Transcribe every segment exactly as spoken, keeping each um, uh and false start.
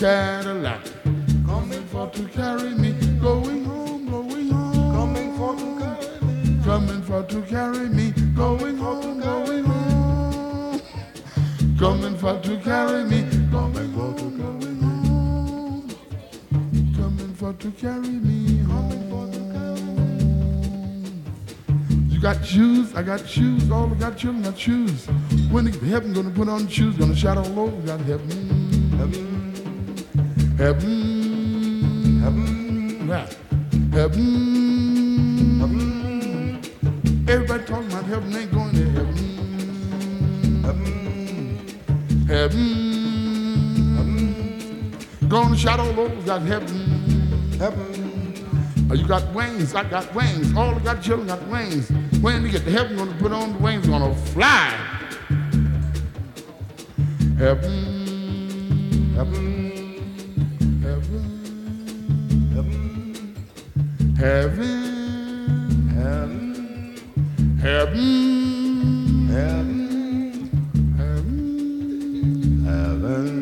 Cadillac, coming for to carry me, going home, going home. Coming for to carry me. Coming for to carry me, going home, going home. Coming for to carry me, coming for to carry me home. Coming for to carry me home. You got shoes, I got shoes, all I got children got shoes. When they get to heaven, gonna put on shoes, gonna shout all over, got heaven. Heaven, Heaven, heaven, right. Heaven, heaven, everybody talking about heaven, ain't going to heaven. heaven, Heaven, heaven, gonna shout all over, got heaven. heaven, Oh, you got wings, I got wings. All the got children got wings. When you get to heaven, gonna put on the wings, gonna fly. Heaven, heaven, heaven, heaven, heaven, heaven, heaven, heaven, heaven. heaven.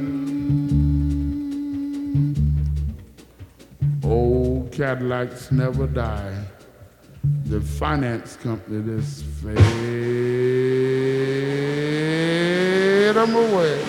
Old Cadillacs never die. The finance company that's fade them away.